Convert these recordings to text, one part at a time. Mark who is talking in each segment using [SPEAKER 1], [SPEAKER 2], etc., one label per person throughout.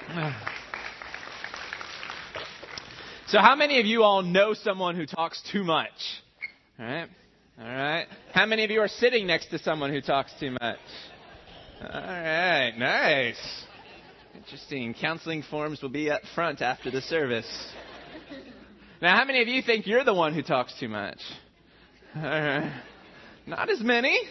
[SPEAKER 1] So how many of you all know someone who talks too much? All right. How many of you are sitting next to someone who talks too much? All right, nice. Interesting. Counseling forms will be up front after the service. Now, how many of you think you're the one who talks too much? All right. Not as many,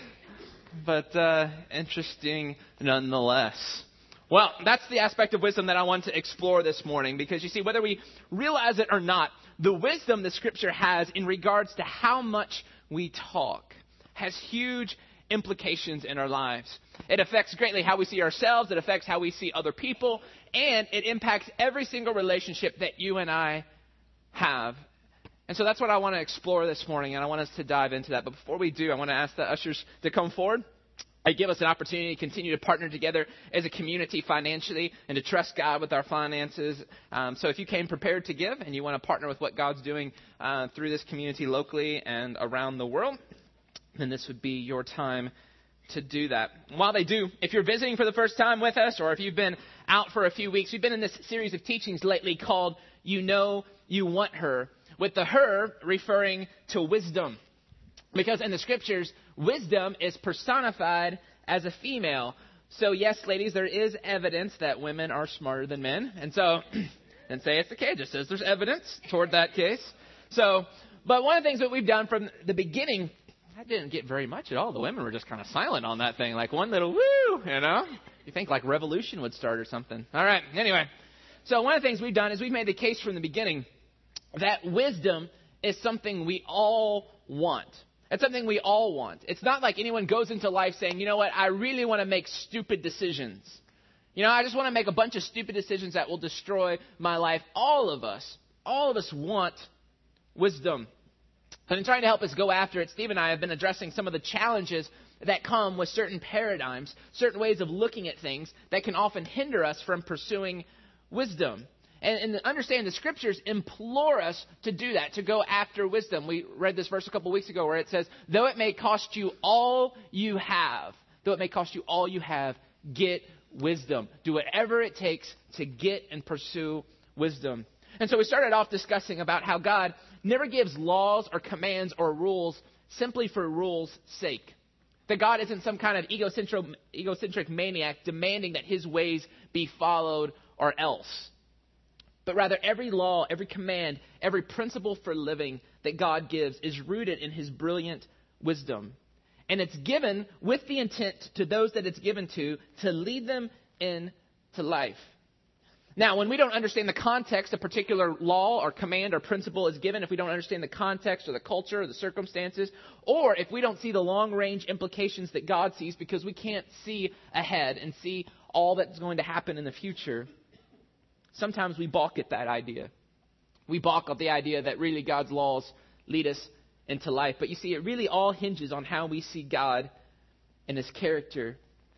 [SPEAKER 1] but interesting nonetheless. Well, that's the aspect of wisdom that I want to explore this morning, because you see, whether we realize it or not, the wisdom the Scripture has in regards to how much we talk has huge implications in our lives. It affects greatly how we see ourselves, it affects how we see other people, and it impacts every single relationship that you and I have. And so that's what I want to explore this morning, and I want us to dive into that. But before we do, I want to ask the ushers to come forward. I give us an opportunity to continue to partner together as a community financially and to trust God with our finances. So if you came prepared to give and you want to partner with what God's doing through this community locally and around the world, then this would be your time to do that. And while they do, if you're visiting for the first time with us, or if you've been out for a few weeks, we've been in this series of teachings lately called You Know You Want Her, with the her referring to wisdom. Because in the Scriptures, wisdom is personified as a female. So yes, ladies, there is evidence that women are smarter than men. And so, and say it's okay, just says there's evidence toward that case. So, but one of the things that we've done from the beginning, I didn't get very much at all. The women were just kind of silent on that thing, like one little woo, you know? You think like revolution would start or something. All right, anyway. So one of the things we've done is we've made the case from the beginning that wisdom is something we all want. It's something we all want. It's not like anyone goes into life saying, you know what, I really want to make stupid decisions. You know, I just want to make a bunch of stupid decisions that will destroy my life. All of us want wisdom. And in trying to help us go after it, Steve and I have been addressing some of the challenges that come with certain paradigms, certain ways of looking at things that can often hinder us from pursuing wisdom. And understand the Scriptures implore us to do that, to go after wisdom. We read this verse a couple weeks ago where it says, though it may cost you all you have, get wisdom. Do whatever it takes to get and pursue wisdom. And so we started off discussing about how God never gives laws or commands or rules simply for rules' sake. That God isn't some kind of egocentric maniac demanding that his ways be followed or else. But rather, every law, every command, every principle for living that God gives is rooted in his brilliant wisdom. And it's given with the intent to those that it's given to lead them into life. Now, when we don't understand the context a particular law or command or principle is given, if we don't understand the context or the culture or the circumstances, or if we don't see the long-range implications that God sees because we can't see ahead and see all that's going to happen in the future, sometimes we balk at that idea. We balk at the idea that really God's laws lead us into life. But you see, it really all hinges on how we see God and his character.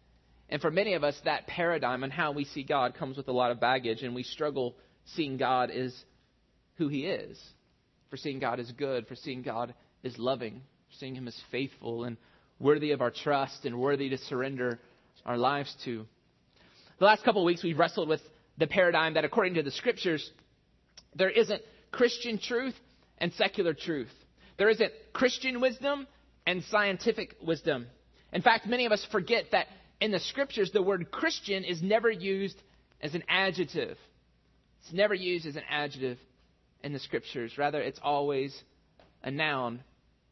[SPEAKER 1] And for many of us, that paradigm on how we see God comes with a lot of baggage, and we struggle seeing God as who he is, for seeing God as good, for seeing God as loving, for seeing him as faithful and worthy of our trust and worthy to surrender our lives to. The last couple of weeks, we've wrestled with the paradigm that according to the Scriptures, there isn't Christian truth and secular truth. There isn't Christian wisdom and scientific wisdom. In fact, many of us forget that in the Scriptures, the word Christian is never used as an adjective. It's never used as an adjective in the Scriptures. Rather, it's always a noun.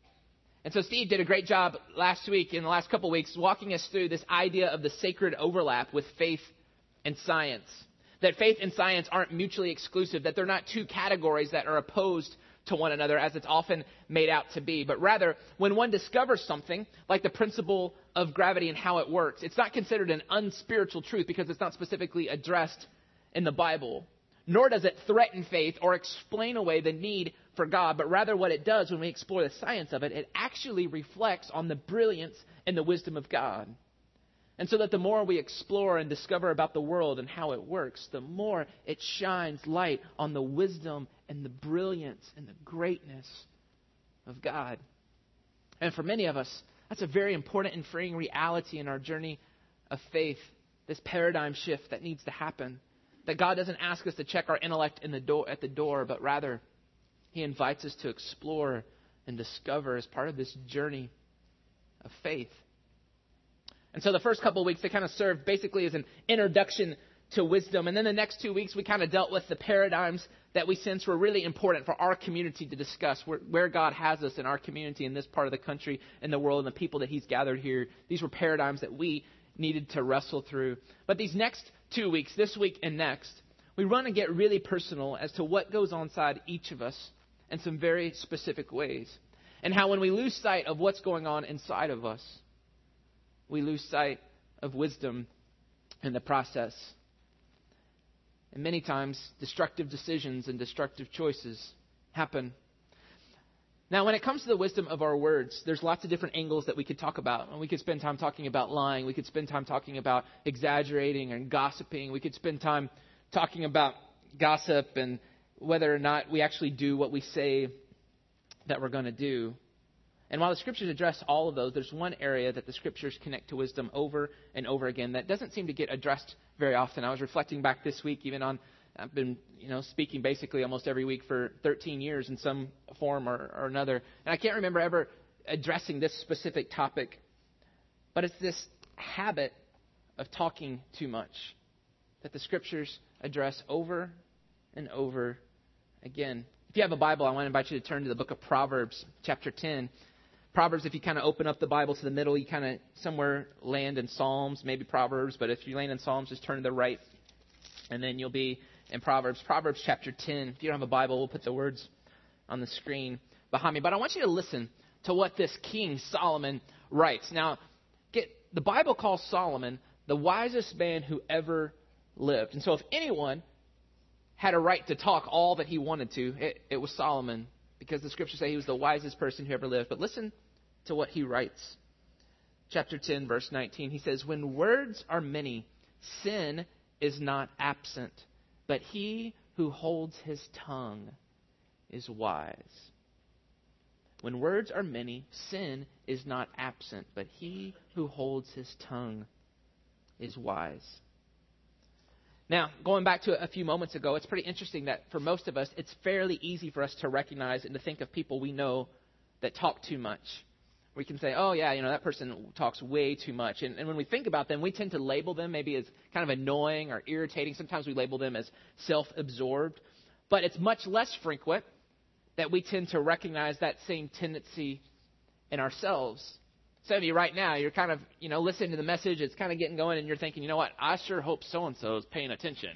[SPEAKER 1] And so Steve did a great job last week, in the last couple of weeks, walking us through this idea of the sacred overlap with faith and science. That faith and science aren't mutually exclusive, that they're not two categories that are opposed to one another as it's often made out to be. But rather, when one discovers something like the principle of gravity and how it works, it's not considered an unspiritual truth because it's not specifically addressed in the Bible. Nor does it threaten faith or explain away the need for God. But rather what it does when we explore the science of it, it actually reflects on the brilliance and the wisdom of God. And so that the more we explore and discover about the world and how it works, the more it shines light on the wisdom and the brilliance and the greatness of God. And for many of us, that's a very important and freeing reality in our journey of faith, this paradigm shift that needs to happen. That God doesn't ask us to check our intellect at the door, but rather He invites us to explore and discover as part of this journey of faith. And so the first couple of weeks, they kind of served basically as an introduction to wisdom. And then the next 2 weeks, we kind of dealt with the paradigms that we sense were really important for our community to discuss, where God has us in our community, in this part of the country, in the world, and the people that He's gathered here. These were paradigms that we needed to wrestle through. But these next 2 weeks, this week and next, we want to get really personal as to what goes on inside each of us in some very specific ways. And how when we lose sight of what's going on inside of us, we lose sight of wisdom in the process. And many times, destructive decisions and destructive choices happen. Now, when it comes to the wisdom of our words, there's lots of different angles that we could talk about. And we could spend time talking about lying. We could spend time talking about exaggerating and gossiping. We could spend time talking about gossip and whether or not we actually do what we say that we're going to do. And while the Scriptures address all of those, there's one area that the Scriptures connect to wisdom over and over again that doesn't seem to get addressed very often. I was reflecting back this week even on, I've been speaking basically almost every week for 13 years in some form or another. And I can't remember ever addressing this specific topic. But it's this habit of talking too much that the Scriptures address over and over again. If you have a Bible, I want to invite you to turn to the book of Proverbs, chapter 10. Proverbs, if you kind of open up the Bible to the middle, you kind of somewhere land in Psalms, maybe Proverbs. But if you land in Psalms, just turn to the right, and then you'll be in Proverbs. Proverbs chapter 10. If you don't have a Bible, we'll put the words on the screen behind me. But I want you to listen to what this King Solomon writes. Now, the Bible calls Solomon the wisest man who ever lived. And so if anyone had a right to talk all that he wanted to, it was Solomon, because the Scriptures say he was the wisest person who ever lived. But listen to what he writes. Chapter 10, verse 19. He says, "When words are many, sin is not absent, but he who holds his tongue is wise." When words are many, sin is not absent, but he who holds his tongue is wise. Now, going back to a few moments ago, it's pretty interesting that for most of us, it's fairly easy for us to recognize and to think of people we know that talk too much. We can say, oh, yeah, that person talks way too much. And when we think about them, we tend to label them maybe as kind of annoying or irritating. Sometimes we label them as self-absorbed. But it's much less frequent that we tend to recognize that same tendency in ourselves. Some of you right now, you're kind of, listening to the message, it's kind of getting going, and you're thinking, you know what, I sure hope so-and-so is paying attention,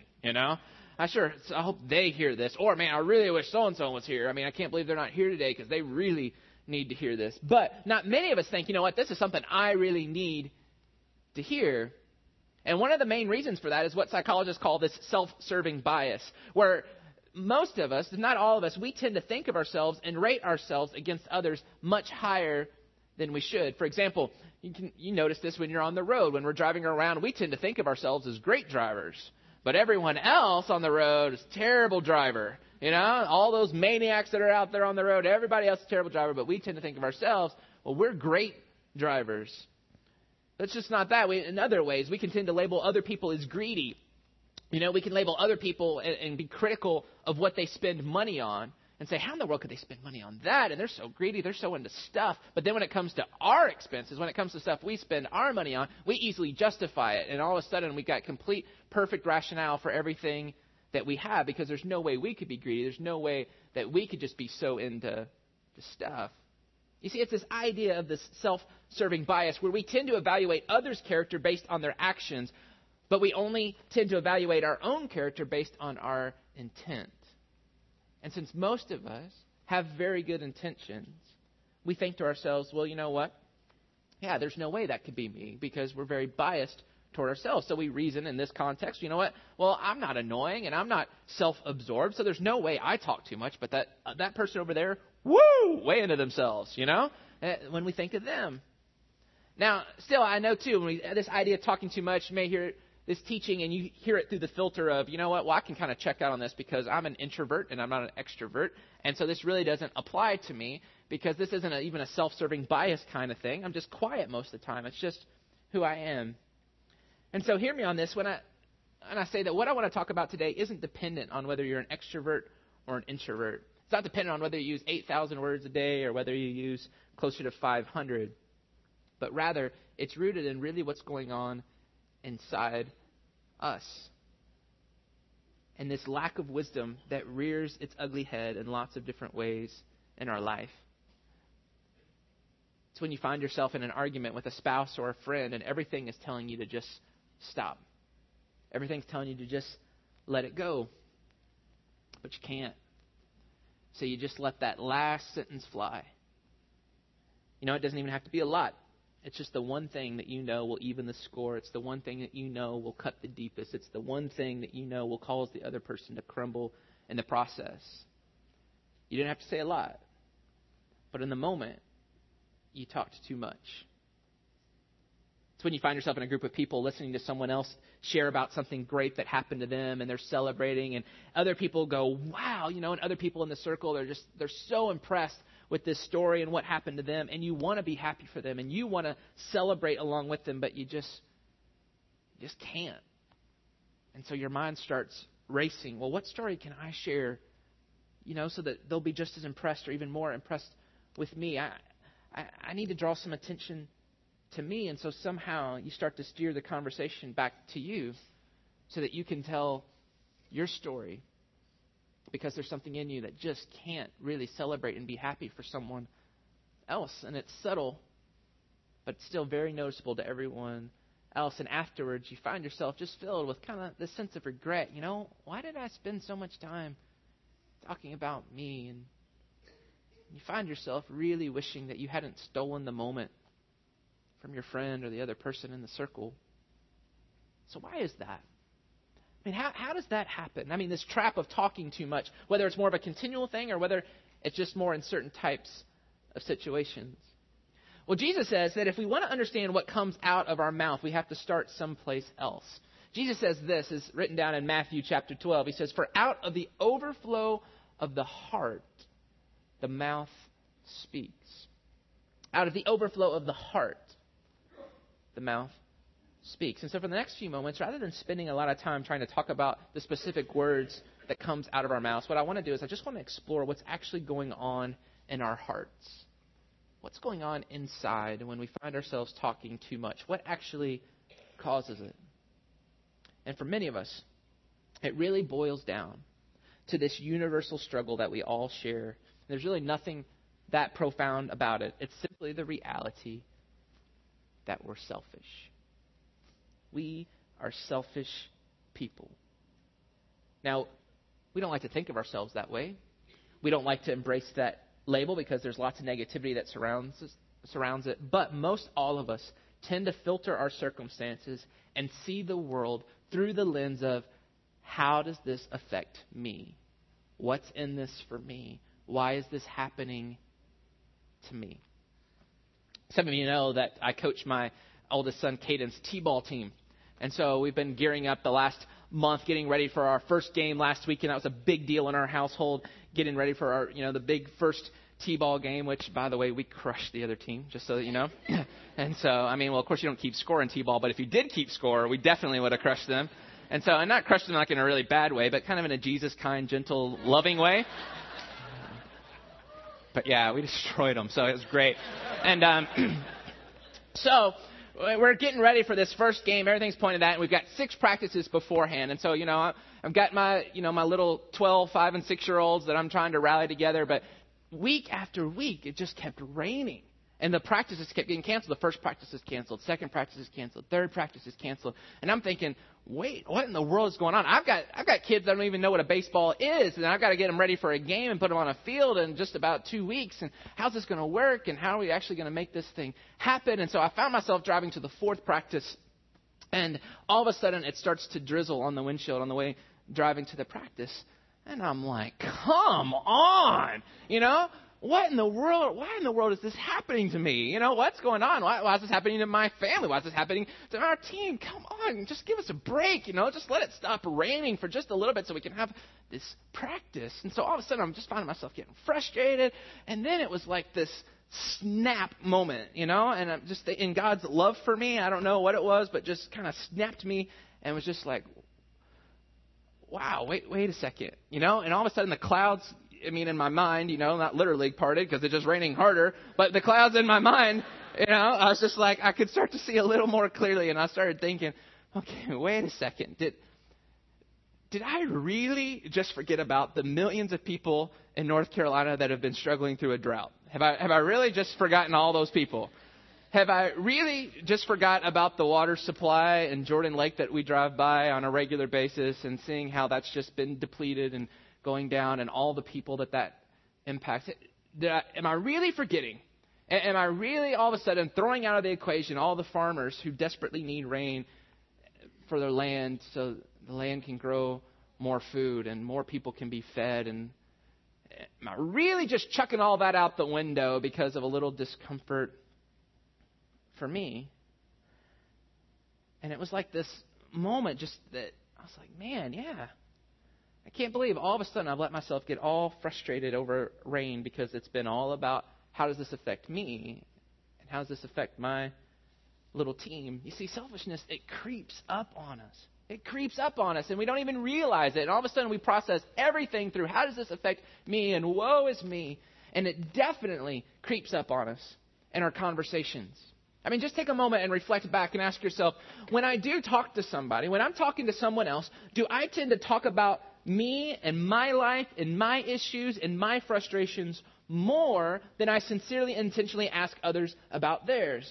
[SPEAKER 1] I hope they hear this. Or, man, I really wish so-and-so was here. I can't believe they're not here today because they really need to hear this. But not many of us think, this is something I really need to hear. And one of the main reasons for that is what psychologists call this self-serving bias, where most of us, not all of us, we tend to think of ourselves and rate ourselves against others much higher than we should. For example, you notice this when you're on the road. When we're driving around, we tend to think of ourselves as great drivers. But everyone else on the road is a terrible driver. All those maniacs that are out there on the road, everybody else is a terrible driver. But we tend to think of ourselves, well, we're great drivers. But it's just not that. In other ways, we can tend to label other people as greedy. We can label other people and be critical of what they spend money on. And say, how in the world could they spend money on that? And they're so greedy, they're so into stuff. But then when it comes to our expenses, when it comes to stuff we spend our money on, we easily justify it. And all of a sudden, we've got complete, perfect rationale for everything that we have, because there's no way we could be greedy. There's no way that we could just be so into the stuff. You see, it's this idea of this self-serving bias where we tend to evaluate others' character based on their actions, but we only tend to evaluate our own character based on our intent. And since most of us have very good intentions, we think to ourselves, well, you know what? Yeah, there's no way that could be me, because we're very biased toward ourselves. So we reason in this context, you know what? Well, I'm not annoying and I'm not self-absorbed, so there's no way I talk too much, but that person over there, way into themselves, when we think of them. Now, still, I know, too, when this idea of talking too much, you may hear this teaching and you hear it through the filter of, well, I can kind of check out on this because I'm an introvert and I'm not an extrovert. And so this really doesn't apply to me because this isn't even a self-serving bias kind of thing. I'm just quiet most of the time. It's just who I am. And so hear me on this. and I say that what I want to talk about today isn't dependent on whether you're an extrovert or an introvert. It's not dependent on whether you use 8,000 words a day or whether you use closer to 500. But rather, it's rooted in really what's going on inside us. And this lack of wisdom that rears its ugly head in lots of different ways in our life. It's when you find yourself in an argument with a spouse or a friend and everything is telling you to just stop. Everything's telling you to just let it go. But you can't. So you just let that last sentence fly. You know, it doesn't even have to be a lot. It's just the one thing that you know will even the score. It's the one thing that you know will cut the deepest. It's the one thing that you know will cause the other person to crumble in the process. You didn't have to say a lot. But in the moment, you talked too much. It's when you find yourself in a group of people listening to someone else share about something great that happened to them and they're celebrating and other people go, wow, you know, and other people in the circle, they're so impressed with this story and what happened to them, and you want to be happy for them and you want to celebrate along with them, but you just can't. And so your mind starts racing. Well, what story can I share, you know, so that they'll be just as impressed or even more impressed with me? I need to draw some attention to me, and so somehow you start to steer the conversation back to you so that you can tell your story, because there's something in you that just can't really celebrate and be happy for someone else. And it's subtle, but it's still very noticeable to everyone else. And afterwards, you find yourself just filled with kind of this sense of regret. You know, why did I spend so much time talking about me? And you find yourself really wishing that you hadn't stolen the moment from your friend or the other person in the circle. So why is that? I mean, how does that happen? I mean, this trap of talking too much, whether it's more of a continual thing or whether it's just more in certain types of situations. Well, Jesus says that if we want to understand what comes out of our mouth, we have to start someplace else. Jesus says this is written down in Matthew chapter 12. He says, "For out of the overflow of the heart, the mouth speaks." Out of the overflow of the heart, the mouth speaks. And so for the next few moments, rather than spending a lot of time trying to talk about the specific words that comes out of our mouths, what I want to do is I just want to explore what's actually going on in our hearts. What's going on inside when we find ourselves talking too much? What actually causes it? And for many of us, it really boils down to this universal struggle that we all share. There's really nothing that profound about it. It's simply the reality that we're selfish. We are selfish people. Now, we don't like to think of ourselves that way. We don't like to embrace that label because there's lots of negativity that surrounds it. But most all of us tend to filter our circumstances and see the world through the lens of, how does this affect me? What's in this for me? Why is this happening to me? Some of you know that I coach my oldest son, Caden's T-ball team. And so we've been gearing up the last month, getting ready for our first game last weekend. That was a big deal in our household, getting ready for our, the big first T-ball game, which, by the way, we crushed the other team, just so that you know. And so, of course you don't keep score in T-ball, but if you did keep score, we definitely would have crushed them. And not crushed them like in a really bad way, but kind of in a Jesus kind, gentle, loving way. But yeah, we destroyed them, so it was great. And so we're getting ready for this first game. Everything's pointed at, and we've got 6 practices beforehand. And so, I've got my, my little 12, 5, and 6-year-olds that I'm trying to rally together. But week after week, it just kept raining. And the practices kept getting canceled. The first practice is canceled. Second practice is canceled. Third practice is canceled. And I'm thinking, wait, what in the world is going on? I've got kids that don't even know what a baseball is, and I've got to get them ready for a game and put them on a field in just about 2 weeks. And how's this going to work? And how are we actually going to make this thing happen? And so I found myself driving to the 4th practice, and all of a sudden it starts to drizzle on the windshield on the way driving to the practice. And I'm like, come on, What in the world? Why in the world is this happening to me? What's going on? Why is this happening to my family? Why is this happening to our team? Come on, just give us a break, Just let it stop raining for just a little bit so we can have this practice. And so all of a sudden I'm just finding myself getting frustrated. And then it was like this snap moment, And I'm just in God's love for me, I don't know what it was, but just kind of snapped me and was just like, wow, wait a second, and all of a sudden the clouds, in my mind, not literally parted because it's just raining harder, but the clouds in my mind, I was just like, I could start to see a little more clearly. And I started thinking, okay, wait a second. Did I really just forget about the millions of people in North Carolina that have been struggling through a drought? Have I really just forgotten all those people? Have I really just forgot about the water supply in Jordan Lake that we drive by on a regular basis and seeing how that's just been depleted and going down and all the people that impacts? Am I really forgetting? Am I really all of a sudden throwing out of the equation all the farmers who desperately need rain for their land so the land can grow more food and more people can be fed? And am I really just chucking all that out the window because of a little discomfort for me? And it was like this moment just that I was like, man, yeah. I can't believe all of a sudden I've let myself get all frustrated over rain because it's been all about how does this affect me and how does this affect my little team. You see, selfishness, it creeps up on us. It creeps up on us and we don't even realize it. And all of a sudden we process everything through how does this affect me and woe is me. And it definitely creeps up on us in our conversations. Just take a moment and reflect back and ask yourself, when I do talk to somebody, when I'm talking to someone else, do I tend to talk about me and my life and my issues and my frustrations more than I sincerely, intentionally ask others about theirs?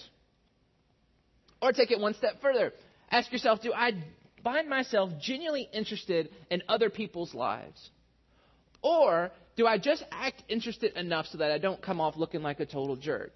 [SPEAKER 1] Or take it one step further. Ask yourself, do I find myself genuinely interested in other people's lives? Or do I just act interested enough so that I don't come off looking like a total jerk?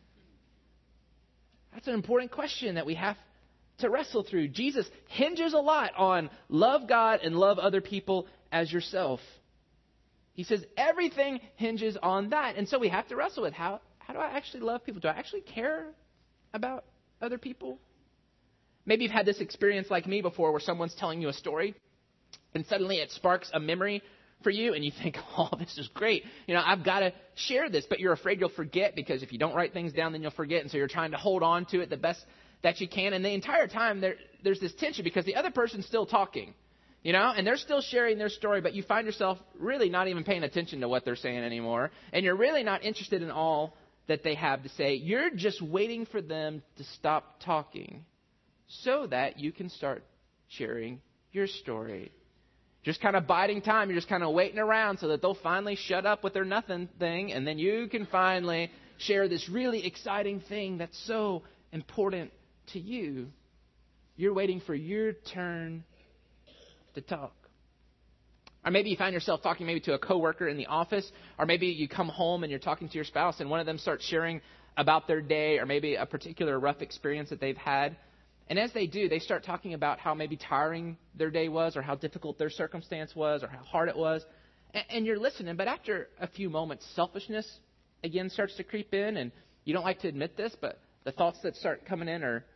[SPEAKER 1] That's an important question that we have to wrestle through. Jesus hinges a lot on love God and love other people as yourself. He says everything hinges on that. And so we have to wrestle with how do I actually love people? Do I actually care about other people? Maybe you've had this experience like me before where someone's telling you a story and suddenly it sparks a memory for you and you think, oh, this is great. I've got to share this, but you're afraid you'll forget because if you don't write things down, then you'll forget. And so you're trying to hold on to it the best that you can. And the entire time there's this tension because the other person's still talking, and they're still sharing their story, but you find yourself really not even paying attention to what they're saying anymore. And you're really not interested in all that they have to say. You're just waiting for them to stop talking so that you can start sharing your story. Just kind of biding time. You're just kind of waiting around so that they'll finally shut up with their nothing thing. And then you can finally share this really exciting thing that's so important to you. You're waiting for your turn to talk. Or maybe you find yourself talking maybe to a coworker in the office. Or maybe you come home and you're talking to your spouse and one of them starts sharing about their day or maybe a particular rough experience that they've had. And as they do, they start talking about how maybe tiring their day was or how difficult their circumstance was or how hard it was. And you're listening. But after a few moments, selfishness again starts to creep in. And you don't like to admit this, but the thoughts that start coming in are,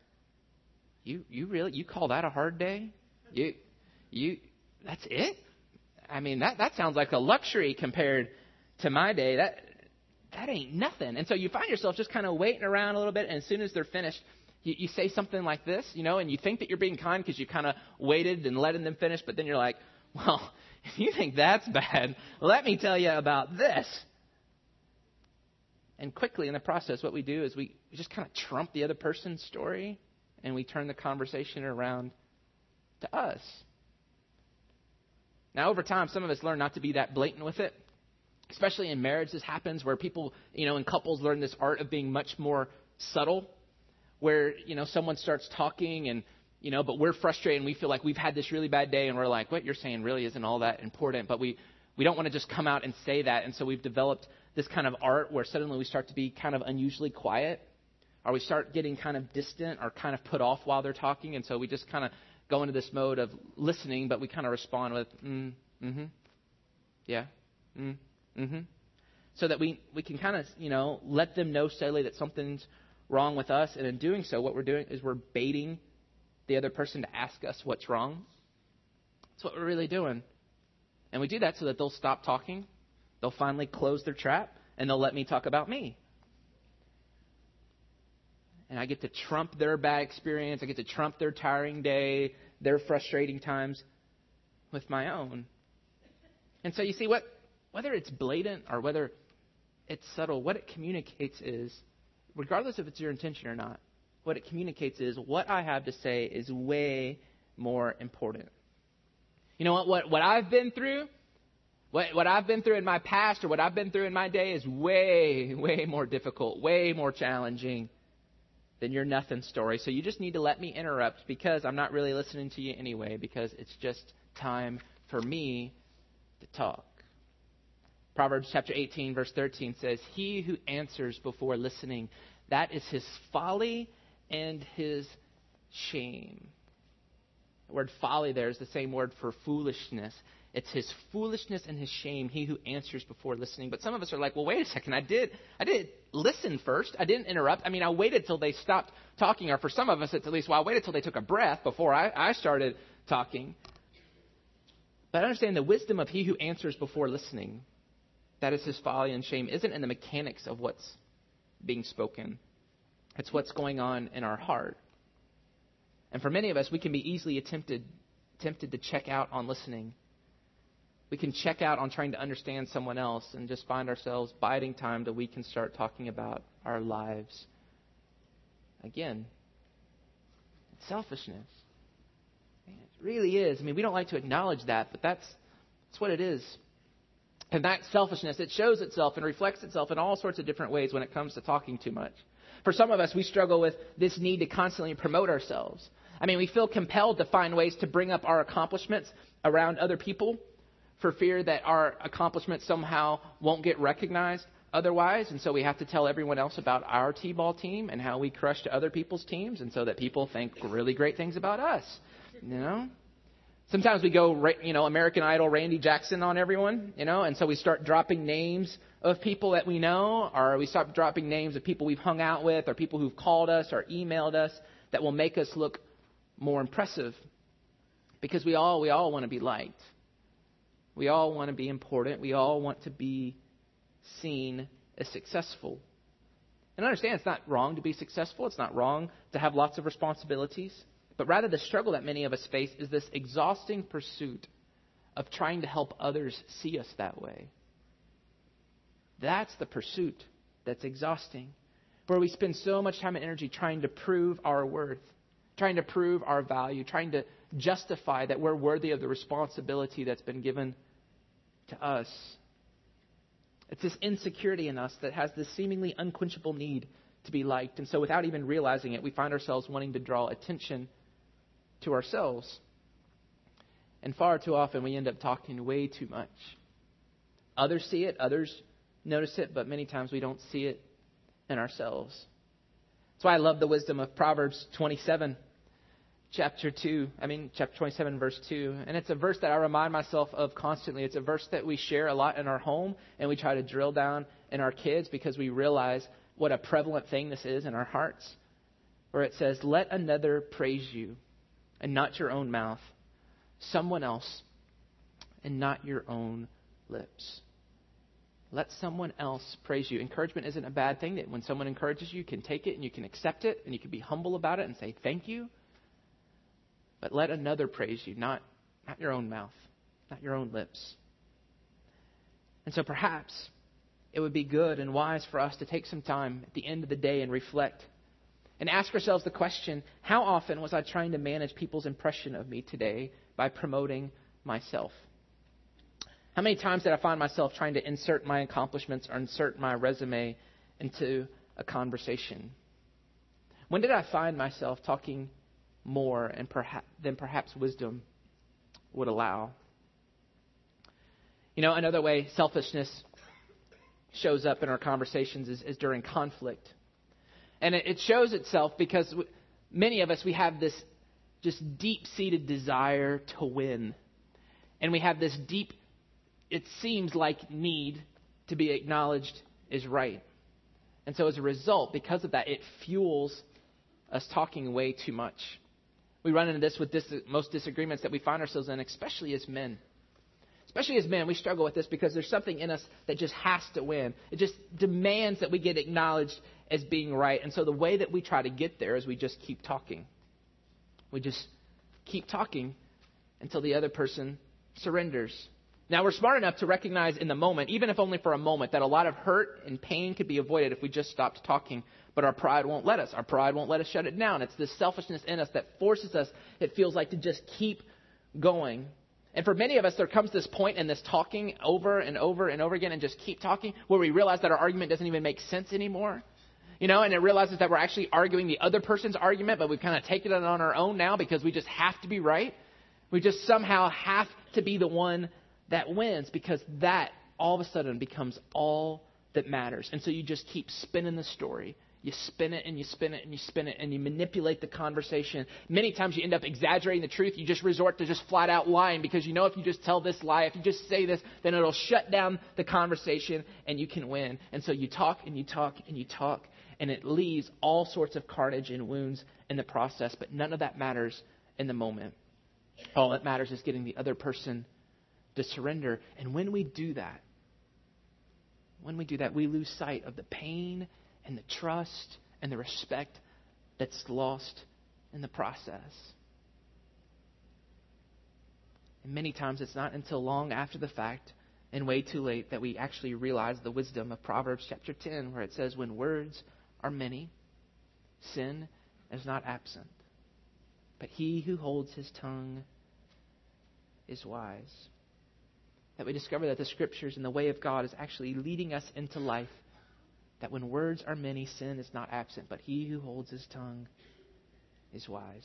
[SPEAKER 1] you call that a hard day? That's it? That sounds like a luxury compared to my day. That ain't nothing. And so you find yourself just kind of waiting around a little bit. And as soon as they're finished, you say something like this, and you think that you're being kind because you kind of waited and letting them finish. But then you're like, well, if you think that's bad, let me tell you about this. And quickly in the process, what we do is we just kind of trump the other person's story and we turn the conversation around to us. Now, over time, some of us learn not to be that blatant with it. Especially in marriage, this happens where people, in couples learn this art of being much more subtle. Where, someone starts talking and, but we're frustrated and we feel like we've had this really bad day and we're like, what you're saying really isn't all that important. But we don't want to just come out and say that. And so we've developed this kind of art where suddenly we start to be kind of unusually quiet or we start getting kind of distant or kind of put off while they're talking. And so we just kind of go into this mode of listening, but we kind of respond with, yeah, so that we can kind of, let them know steadily that something's wrong with us. And in doing so, what we're doing is we're baiting the other person to ask us what's wrong. That's what we're really doing. And we do that so that they'll stop talking. They'll finally close their trap and they'll let me talk about me. And I get to trump their bad experience. I get to trump their tiring day, their frustrating times. with my own. And so you see, whether it's blatant or whether it's subtle, what it communicates is, regardless if it's your intention or not, what it communicates is what I have to say is way more important. You know what I've been through, what I've been through in my past or what I've been through in my day is way, way more difficult, way more challenging than your nothing story. So you just need to let me interrupt because I'm not really listening to you anyway, because it's just time for me to talk. Proverbs chapter 18, verse 13 says, "He who answers before listening, that is his folly and his shame." The word folly there is the same word for foolishness. It's his foolishness and his shame, he who answers before listening. But some of us are like, well, wait a second. I did listen first. I didn't interrupt. I mean, I waited till they stopped talking. Or for some of us, it's at least, well, I waited till they took a breath before I started talking. But I understand the wisdom of he who answers before listening, that is his folly and shame, isn't in the mechanics of what's being spoken. It's what's going on in our heart. And for many of us, we can be easily tempted to check out on listening. We can check out on trying to understand someone else and just find ourselves biding time till we can start talking about our lives. Again, it's selfishness. Man, it really is. I mean, we don't like to acknowledge that, but that's what it is. And that selfishness, it shows itself and reflects itself in all sorts of different ways when it comes to talking too much. For some of us, we struggle with this need to constantly promote ourselves. I mean, we feel compelled to find ways to bring up our accomplishments around other people for fear that our accomplishments somehow won't get recognized otherwise. And so we have to tell everyone else about our T-ball team and how we crushed other people's teams, and so that people think really great things about us. You know? Sometimes we go, American Idol Randy Jackson on everyone, and so we start dropping names of people that we know, or we start dropping names of people we've hung out with, or people who've called us or emailed us that will make us look more impressive. Because we all want to be liked. We all want to be important. We all want to be seen as successful. And understand, it's not wrong to be successful. It's not wrong to have lots of responsibilities. But rather, the struggle that many of us face is this exhausting pursuit of trying to help others see us that way. That's the pursuit that's exhausting, where we spend so much time and energy trying to prove our worth, trying to prove our value, trying to justify that we're worthy of the responsibility that's been given to us. It's this insecurity in us that has this seemingly unquenchable need to be liked. And so without even realizing it, we find ourselves wanting to draw attention to ourselves. And far too often we end up talking way too much. Others see it, others notice it, but many times we don't see it in ourselves. That's why I love the wisdom of Proverbs 27, chapter 27, verse 2. And it's a verse that I remind myself of constantly. It's a verse that we share a lot in our home, and we try to drill down in our kids because we realize what a prevalent thing this is in our hearts. Where it says, "Let another praise you, and not your own mouth, someone else, and not your own lips." Let someone else praise you. Encouragement isn't a bad thing. That when someone encourages you, you can take it and you can accept it and you can be humble about it and say thank you. But let another praise you, not your own mouth, not your own lips. And so perhaps it would be good and wise for us to take some time at the end of the day and reflect and ask ourselves the question, how often was I trying to manage people's impression of me today by promoting myself? How many times did I find myself trying to insert my accomplishments or insert my resume into a conversation? When did I find myself talking more than perhaps wisdom would allow? Another way selfishness shows up in our conversations is during conflict. And it shows itself because many of us, we have this just deep-seated desire to win. And we have this deep, it seems like, need to be acknowledged as right. And so as a result, because of that, it fuels us talking way too much. We run into this with most disagreements that we find ourselves in, especially as men. Especially as men, we struggle with this because there's something in us that just has to win. It just demands that we get acknowledged as being right. And so the way that we try to get there is we just keep talking. We just keep talking until the other person surrenders. Now, we're smart enough to recognize in the moment, even if only for a moment, that a lot of hurt and pain could be avoided if we just stopped talking. But our pride won't let us. Our pride won't let us shut it down. It's this selfishness in us that forces us, it feels like, to just keep going. And for many of us, there comes this point in this talking over and over and over again and just keep talking where we realize that our argument doesn't even make sense anymore. And it realizes that we're actually arguing the other person's argument, but we've kind of taken it on our own now because we just have to be right. We just somehow have to be the one that wins, because that all of a sudden becomes all that matters. And so you just keep spinning the story. You spin it and you spin it and you spin it and you manipulate the conversation. Many times you end up exaggerating the truth. You just resort to just flat out lying because if you just tell this lie, if you just say this, then it'll shut down the conversation and you can win. And so you talk and you talk and you talk, and it leaves all sorts of carnage and wounds in the process. But none of that matters in the moment. All that matters is getting the other person to surrender. And when we do that, we lose sight of the pain and the trust and the respect that's lost in the process. And many times it's not until long after the fact and way too late that we actually realize the wisdom of Proverbs chapter 10, where it says, when words are many, sin is not absent, but he who holds his tongue is wise. That we discover that the Scriptures and the way of God is actually leading us into life. That when words are many, sin is not absent, but he who holds his tongue is wise.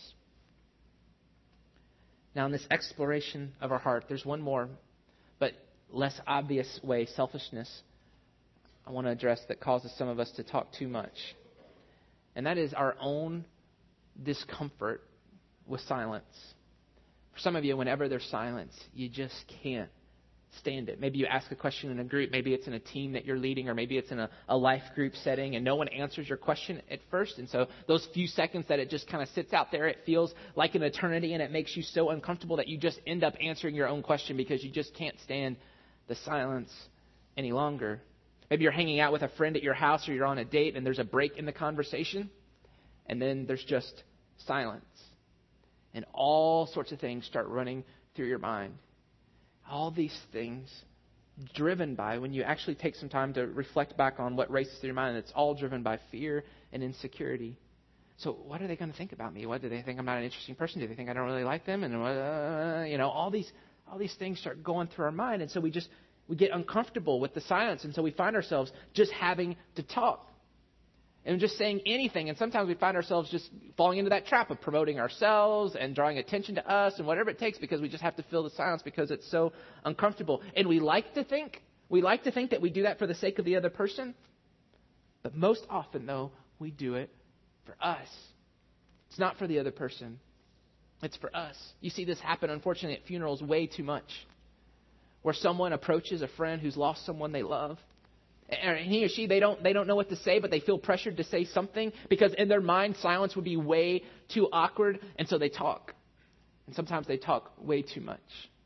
[SPEAKER 1] Now, in this exploration of our heart, there's one more, but less obvious way, selfishness, I want to address that causes some of us to talk too much. And that is our own discomfort with silence. For some of you, whenever there's silence, you just can't stand it. Maybe you ask a question in a group. Maybe it's in a team that you're leading, or maybe it's in a life group setting, and no one answers your question at first. And so those few seconds that it just kind of sits out there, it feels like an eternity, and it makes you so uncomfortable that you just end up answering your own question because you just can't stand the silence any longer. Maybe you're hanging out with a friend at your house, or you're on a date, and there's a break in the conversation, and then there's just silence. And all sorts of things start running through your mind. All these things driven by, when you actually take some time to reflect back on what races through your mind, it's all driven by fear and insecurity. So what are they going to think about me? What do they think? I'm not an interesting person? Do they think I don't really like them? And all these things start going through our mind, and so we get uncomfortable with the silence, and so we find ourselves just having to talk and just saying anything. And sometimes we find ourselves just falling into that trap of promoting ourselves and drawing attention to us and whatever it takes, because we just have to fill the silence because it's so uncomfortable. And we like to think that we do that for the sake of the other person. But most often, though, we do it for us. It's not for the other person. It's for us. You see this happen, unfortunately, at funerals way too much, where someone approaches a friend who's lost someone they love. And he or she, they don't know what to say, but they feel pressured to say something because in their mind, silence would be way too awkward. And so they talk. And sometimes they talk way too much.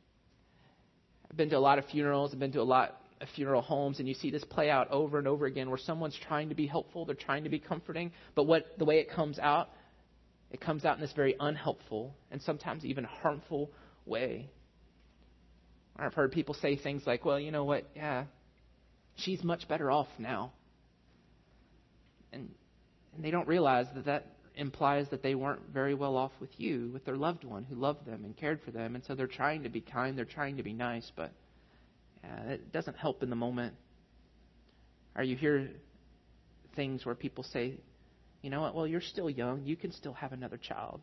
[SPEAKER 1] I've been to a lot of funerals. I've been to a lot of funeral homes. And you see this play out over and over again, where someone's trying to be helpful. They're trying to be comforting. But the way it comes out in this very unhelpful and sometimes even harmful way. I've heard people say things like, well, you know what? Yeah, she's much better off now. And they don't realize that implies that they weren't very well off with you, with their loved one who loved them and cared for them. And so they're trying to be kind, they're trying to be nice, but it doesn't help in the moment. Or you hear things where people say, you know what, well, you're still young, you can still have another child.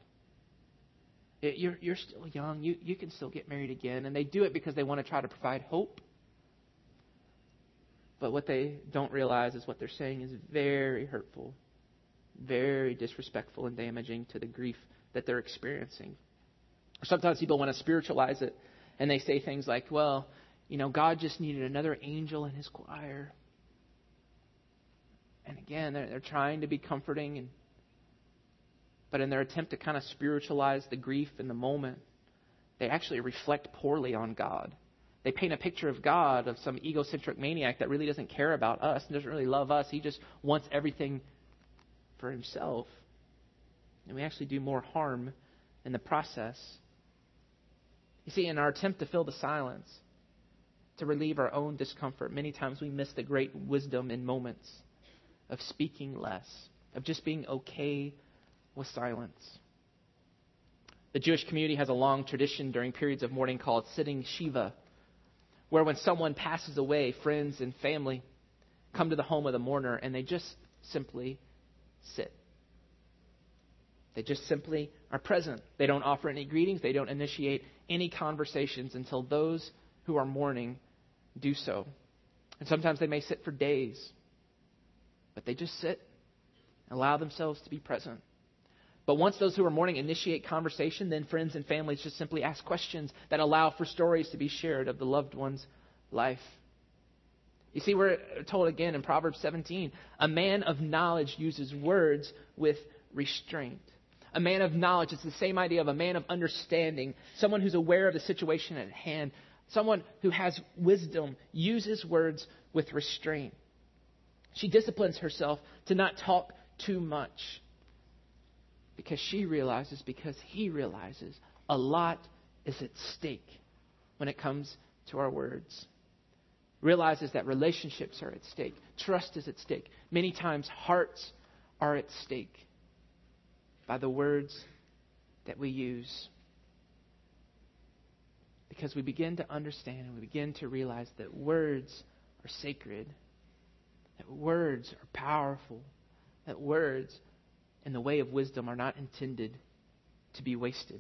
[SPEAKER 1] You're still young, you can still get married again. And they do it because they want to try to provide hope. But what they don't realize is what they're saying is very hurtful, very disrespectful and damaging to the grief that they're experiencing. Sometimes people want to spiritualize it, and they say things like, well, God just needed another angel in his choir. And again, they're trying to be comforting, but in their attempt to kind of spiritualize the grief in the moment, they actually reflect poorly on God. They paint a picture of God, of some egocentric maniac that really doesn't care about us and doesn't really love us. He just wants everything for himself. And we actually do more harm in the process. You see, in our attempt to fill the silence, to relieve our own discomfort, many times we miss the great wisdom in moments of speaking less, of just being okay with silence. The Jewish community has a long tradition during periods of mourning called sitting Shiva, where when someone passes away, friends and family come to the home of the mourner and they just simply sit. They just simply are present. They don't offer any greetings. They don't initiate any conversations until those who are mourning do so. And sometimes they may sit for days, but they just sit and allow themselves to be present. But once those who are mourning initiate conversation, then friends and families just simply ask questions that allow for stories to be shared of the loved one's life. You see, we're told again in Proverbs 17, a man of knowledge uses words with restraint. A man of knowledge, it's the same idea of a man of understanding, someone who's aware of the situation at hand, someone who has wisdom, uses words with restraint. She disciplines herself to not talk too much because he realizes a lot is at stake when it comes to our words. Realizes that relationships are at stake. Trust is at stake. Many times hearts are at stake by the words that we use. Because we begin to understand and we begin to realize that words are sacred, that words are powerful, that words in the way of wisdom are not intended to be wasted.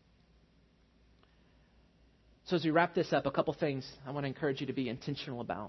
[SPEAKER 1] So as we wrap this up, a couple things I want to encourage you to be intentional about.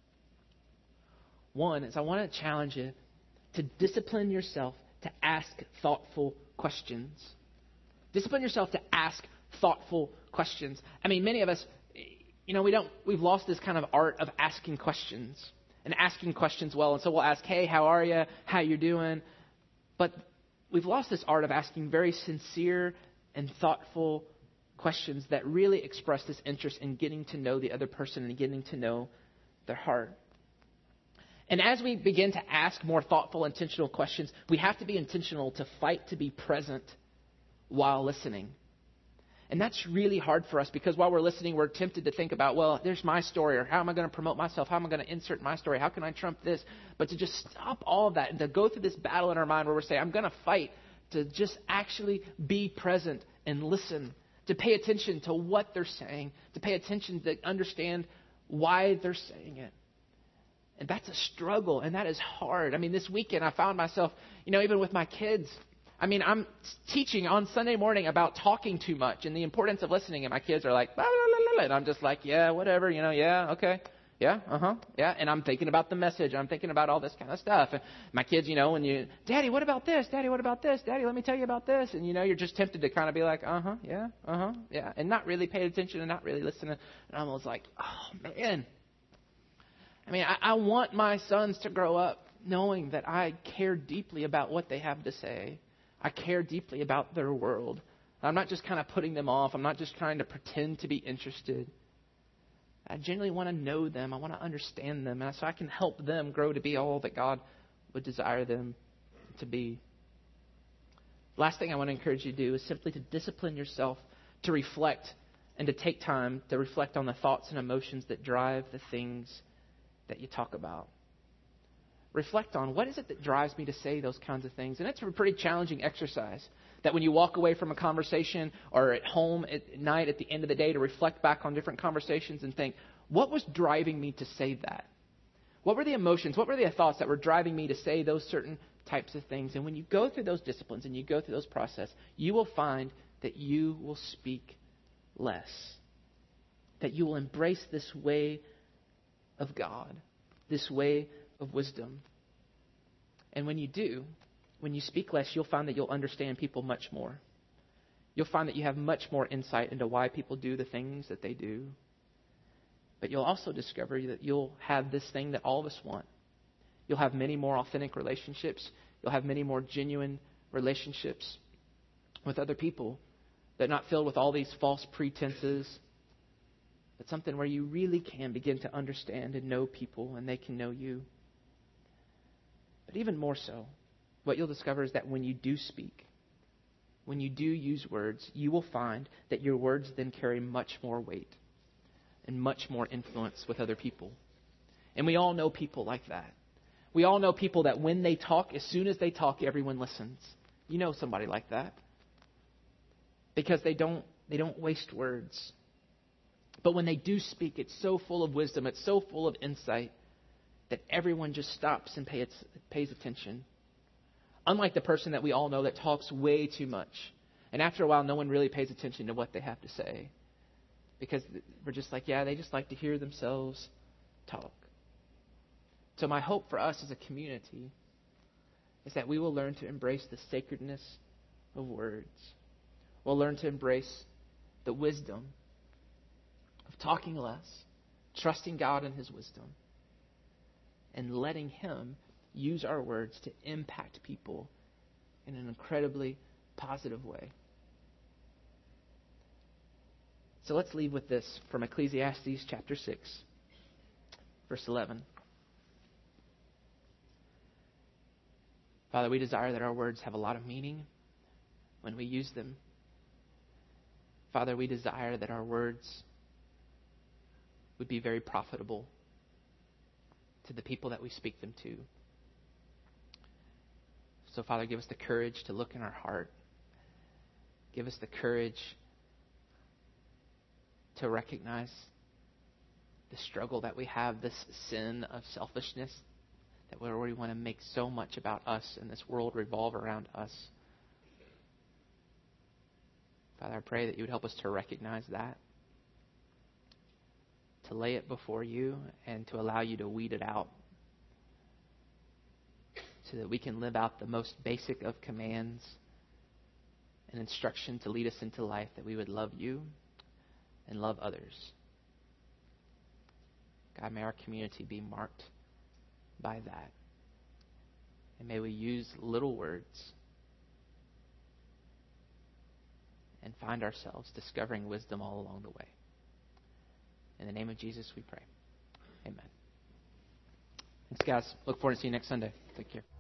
[SPEAKER 1] One is I want to challenge you to discipline yourself to ask thoughtful questions. Discipline yourself to ask thoughtful questions. I mean, many of us, we've lost this kind of art of asking questions and asking questions well. And so we'll ask, hey, how are you? How you doing? But we've lost this art of asking very sincere and thoughtful questions that really express this interest in getting to know the other person and getting to know their heart. And as we begin to ask more thoughtful, intentional questions, we have to be intentional to fight to be present while listening. And that's really hard for us because while we're listening, we're tempted to think about, well, there's my story, or how am I going to promote myself? How am I going to insert my story? How can I trump this? But to just stop all of that and to go through this battle in our mind where we're saying, I'm going to fight to just actually be present and listen, to pay attention to what they're saying, to pay attention to understand why they're saying it. And that's a struggle, and that is hard. I mean, this weekend I found myself, even with my kids, I'm teaching on Sunday morning about talking too much and the importance of listening, and my kids are like, blah, blah, blah, blah, and I'm just like, yeah, whatever, yeah, okay, yeah, yeah, and I'm thinking about the message, I'm thinking about all this kind of stuff. And my kids, Daddy, what about this? Daddy, what about this? Daddy, let me tell you about this. And, you're just tempted to kind of be like, yeah, and not really pay attention and not really listening. And I'm almost like, oh, man. I want my sons to grow up knowing that I care deeply about what they have to say. I care deeply about their world. I'm not just kind of putting them off. I'm not just trying to pretend to be interested. I genuinely want to know them. I want to understand them. And so I can help them grow to be all that God would desire them to be. Last thing I want to encourage you to do is simply to discipline yourself to reflect and to take time to reflect on the thoughts and emotions that drive the things that you talk about. Reflect on what is it that drives me to say those kinds of things. And it's a pretty challenging exercise that when you walk away from a conversation or at home at night at the end of the day to reflect back on different conversations and think, what was driving me to say that? What were the emotions? What were the thoughts that were driving me to say those certain types of things? And when you go through those disciplines and you go through those processes, you will find that you will speak less. That you will embrace this way of God, this way of wisdom. And when you do, when you speak less, you'll find that you'll understand people much more. You'll find that you have much more insight into why people do the things that they do. But you'll also discover that you'll have this thing that all of us want. You'll have many more authentic relationships. You'll have many more genuine relationships with other people that are not filled with all these false pretenses, but something where you really can begin to understand and know people and they can know you. But even more so, what you'll discover is that when you do speak, when you do use words, you will find that your words then carry much more weight and much more influence with other people. And we all know people like that. We all know people that when they talk, as soon as they talk, everyone listens. You know somebody like that. Because they don't waste words. But when they do speak, it's so full of wisdom, it's so full of insight that everyone just stops and pays attention. Unlike the person that we all know that talks way too much. And after a while, no one really pays attention to what they have to say. Because we're just like, yeah, they just like to hear themselves talk. So my hope for us as a community is that we will learn to embrace the sacredness of words. We'll learn to embrace the wisdom of talking less, trusting God in His wisdom, and letting Him use our words to impact people in an incredibly positive way. So let's leave with this from Ecclesiastes chapter 6, verse 11. Father, we desire that our words have a lot of meaning when we use them. Father, we desire that our words would be very profitable to the people that we speak them to. So, Father, give us the courage to look in our heart. Give us the courage to recognize the struggle that we have, this sin of selfishness, that we want to make so much about us and this world revolve around us. Father, I pray that you would help us to recognize that, to lay it before you, and to allow you to weed it out so that we can live out the most basic of commands and instruction to lead us into life, that we would love you and love others. God, may our community be marked by that. And may we use little words and find ourselves discovering wisdom all along the way. In the name of Jesus we pray. Amen. Thanks, guys. Look forward to seeing you next Sunday. Take care.